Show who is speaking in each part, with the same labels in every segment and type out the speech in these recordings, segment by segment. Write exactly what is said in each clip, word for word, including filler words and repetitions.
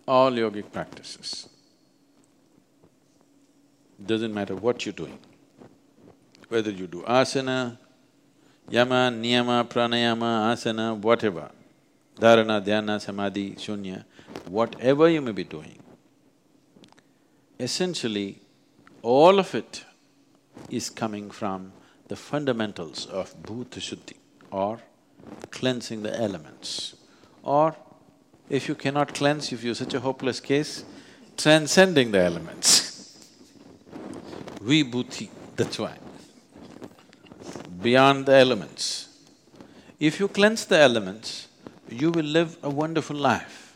Speaker 1: all yogic practices. Doesn't matter what you're doing, whether you do asana, yama, niyama, pranayama, asana, whatever, dharana, dhyana, samadhi, shunya, whatever you may be doing, essentially all of it is coming from the fundamentals of bhuta shuddhi or cleansing the elements. Or if you cannot cleanse, if you're such a hopeless case, transcending the elements. Vibhuti, that's why. Beyond the elements. If you cleanse the elements, you will live a wonderful life.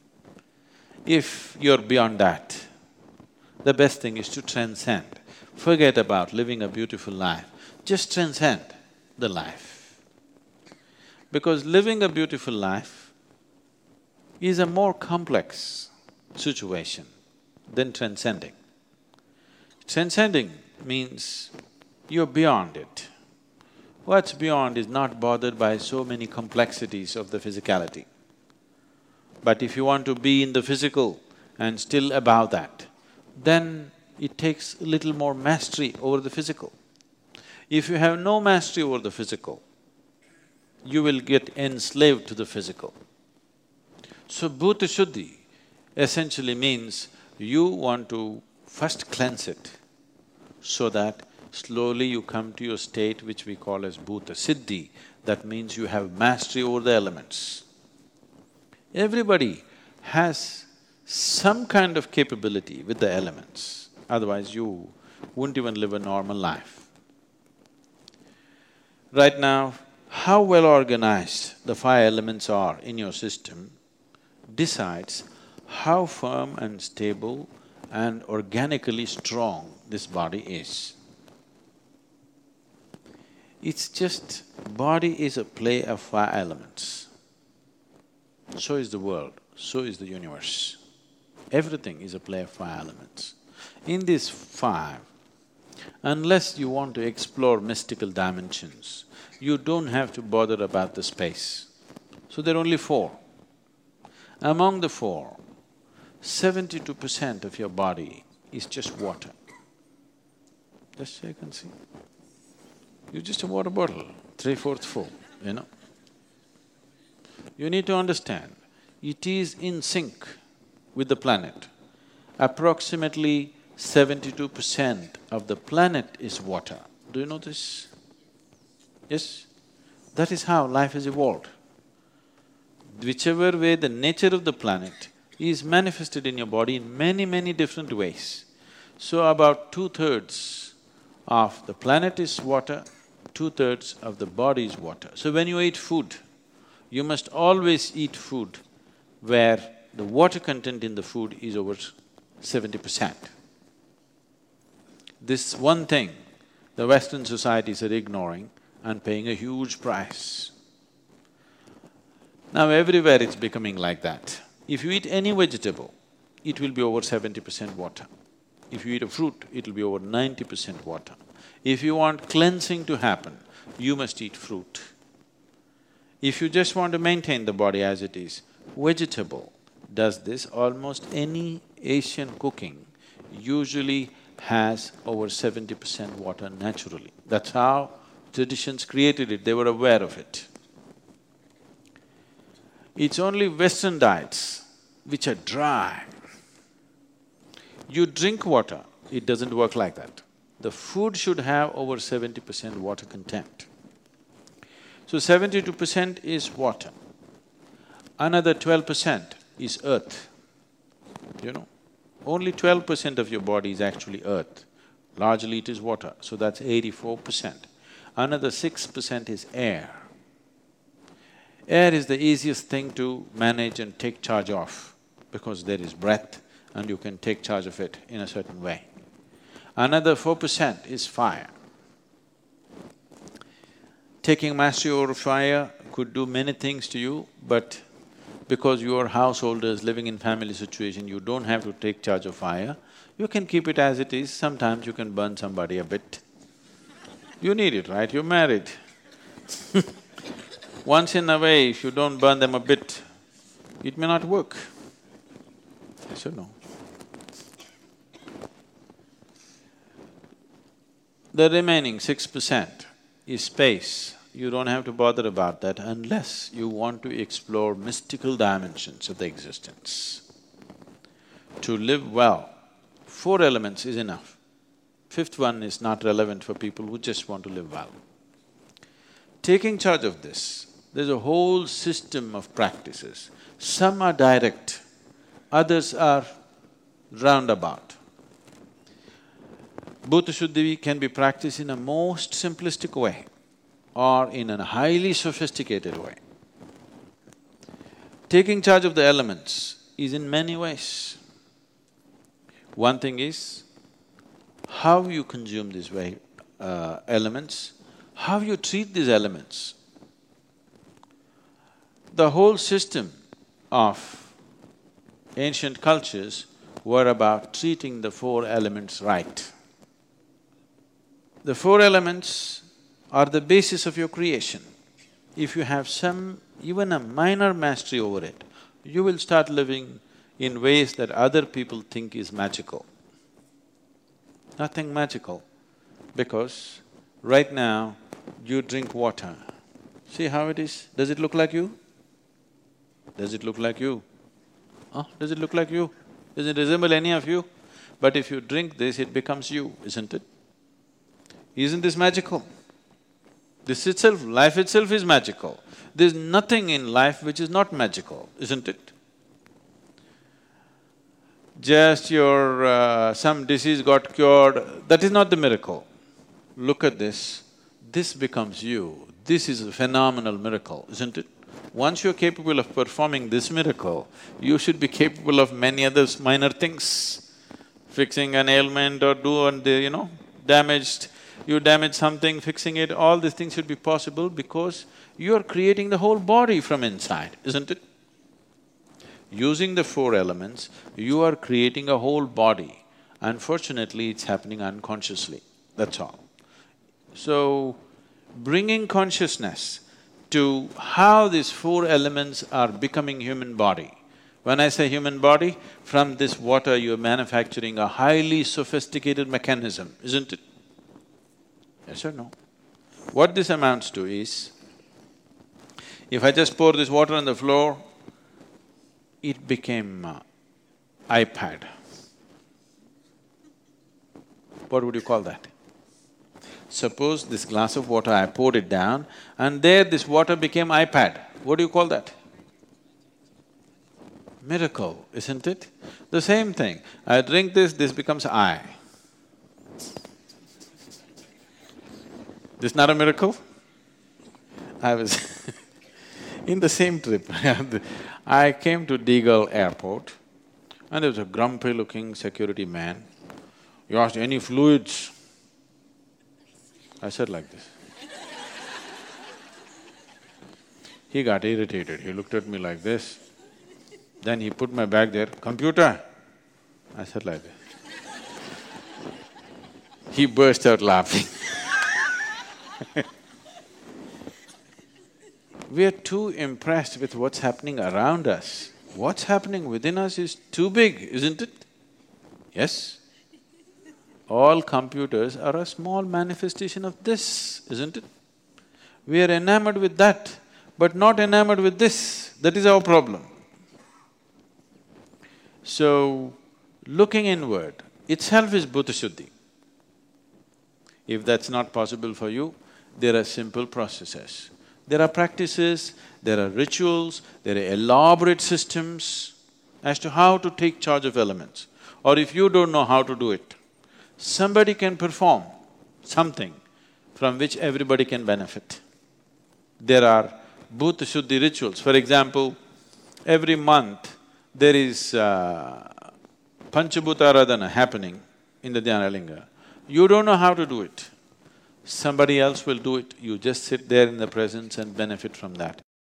Speaker 1: If you're beyond that, the best thing is to transcend. Forget about living a beautiful life, just transcend the life. Because living a beautiful life is a more complex situation than transcending. Transcending means you're beyond it. What's beyond is not bothered by so many complexities of the physicality. But if you want to be in the physical and still above that, then it takes a little more mastery over the physical. If you have no mastery over the physical, you will get enslaved to the physical. So bhuta shuddhi essentially means you want to first cleanse it so that slowly you come to your state which we call as bhuta siddhi. That means you have mastery over the elements. Everybody has some kind of capability with the elements, otherwise you wouldn't even live a normal life. Right now, how well organized the five elements are in your system decides how firm and stable and organically strong this body is. It's just… body is a play of five elements. So is the world, so is the universe. Everything is a play of five elements. In these five, unless you want to explore mystical dimensions, you don't have to bother about the space. So there are only four. Among the four, seventy-two percent of your body is just water. Just check and see. You're just a water bottle, three-fourths full, you know. You need to understand, it is in sync with the planet. Approximately seventy-two percent of the planet is water. Do you know this? Yes? That is how life has evolved. Whichever way the nature of the planet is manifested in your body in many, many different ways. So about two-thirds of the planet is water, two-thirds of the body is water. So when you eat food, you must always eat food where the water content in the food is over seventy percent. This one thing the Western societies are ignoring and paying a huge price. Now everywhere it's becoming like that. If you eat any vegetable, it will be over seventy percent water. If you eat a fruit, it'll be over ninety percent water. If you want cleansing to happen, you must eat fruit. If you just want to maintain the body as it is, vegetable does this. Almost any Asian cooking usually has over seventy percent water naturally. That's how traditions created it, they were aware of it. It's only Western diets which are dry. You drink water, it doesn't work like that. The food should have over seventy percent water content. So seventy-two percent is water. Another twelve percent is earth, you know. Only twelve percent of your body is actually earth. Largely it is water, so that's eighty-four percent. Another six percent is air. Air is the easiest thing to manage and take charge of because there is breath and you can take charge of it in a certain way. Another four percent is fire. Taking mastery over fire could do many things to you, but because you are householders living in family situation, you don't have to take charge of fire. You can keep it as it is, sometimes you can burn somebody a bit. You need it, right? You're married. Once in a way, if you don't burn them a bit, it may not work. Yes or no? The remaining six percent is space. You don't have to bother about that unless you want to explore mystical dimensions of the existence. To live well, four elements is enough. Fifth one is not relevant for people who just want to live well. Taking charge of this, there's a whole system of practices. Some are direct, others are roundabout. Bhuta Shuddhi can be practiced in a most simplistic way or in a highly sophisticated way. Taking charge of the elements is in many ways. One thing is how you consume these way, uh, elements, how you treat these elements. The whole system of ancient cultures were about treating the four elements right. The four elements are the basis of your creation. If you have some, even a minor mastery over it, you will start living in ways that other people think is magical. Nothing magical, because right now you drink water. See how it is? Does it look like you? Does it look like you? Huh? Does it look like you? Does it resemble any of you? But if you drink this, it becomes you, isn't it? Isn't this magical? This itself, life itself is magical. There's nothing in life which is not magical, isn't it? Just your… Uh, some disease got cured, that is not the miracle. Look at this, this becomes you. This is a phenomenal miracle, isn't it? Once you're capable of performing this miracle, you should be capable of many other minor things. Fixing an ailment or do and you know, damaged… you damage something, fixing it, all these things should be possible because you're creating the whole body from inside, isn't it? Using the four elements, you are creating a whole body. Unfortunately, it's happening unconsciously, that's all. So, bringing consciousness to how these four elements are becoming human body. When I say human body, from this water you're manufacturing a highly sophisticated mechanism, isn't it? Yes or no? What this amounts to is, if I just pour this water on the floor, it became uh, iPad. What would you call that? Suppose this glass of water, I poured it down and there this water became iPad. What do you call that? Miracle, isn't it? The same thing, I drink this, this becomes I. This not a miracle? I was in the same trip, I came to Deagle Airport and there was a grumpy-looking security man. He asked, any fluids? I said like this. He got irritated, he looked at me like this. Then he put my bag there, computer? I said like this. He burst out laughing. We are too impressed with what's happening around us. What's happening within us is too big, isn't it? Yes? All computers are a small manifestation of this, isn't it? We are enamored with that, but not enamored with this. That is our problem. So, looking inward itself is Bhuta Shuddhi. If that's not possible for you, there are simple processes. There are practices, there are rituals, there are elaborate systems as to how to take charge of elements. Or if you don't know how to do it, somebody can perform something from which everybody can benefit. There are Bhuta Shuddhi rituals. For example, every month there is uh, Panchabhuta Aradhana happening in the Dhyanalinga. You don't know how to do it. Somebody else will do it, you just sit there in the presence and benefit from that.